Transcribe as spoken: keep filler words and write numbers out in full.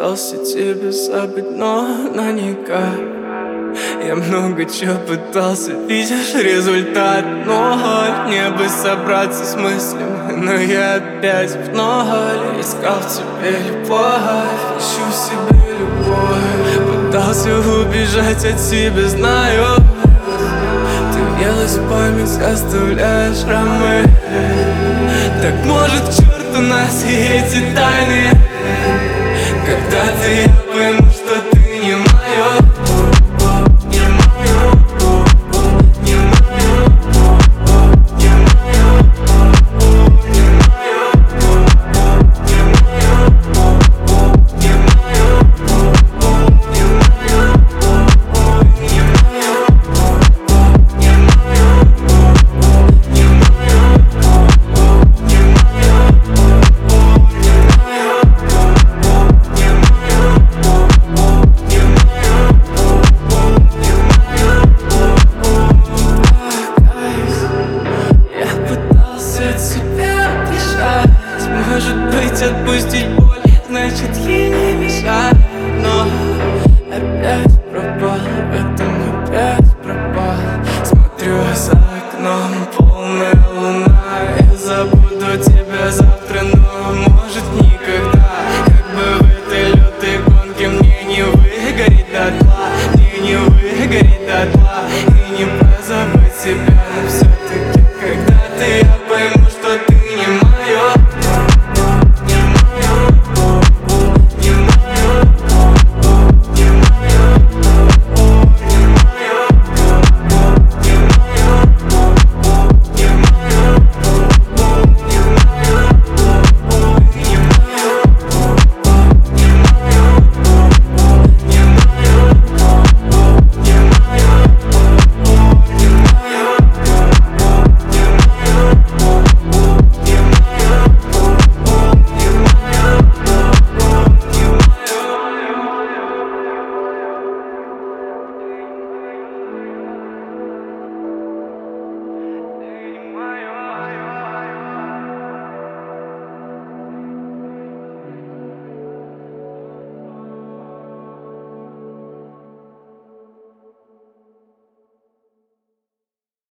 пытался тебя забыть, но, но никак. Я много чего пытался, видишь результат ноль. Мне бы собраться с мыслями, но я опять в ноль. Искал в тебе любовь, ищу в себе любовь. Пытался убежать от себя, знаю. Ты въелась в память, оставляешь шрамы. Так может к черту нас и эти тайны. Когда-то я пойму, что ты не моё. Может быть, отпустить боль, значит ей не мешать. Но опять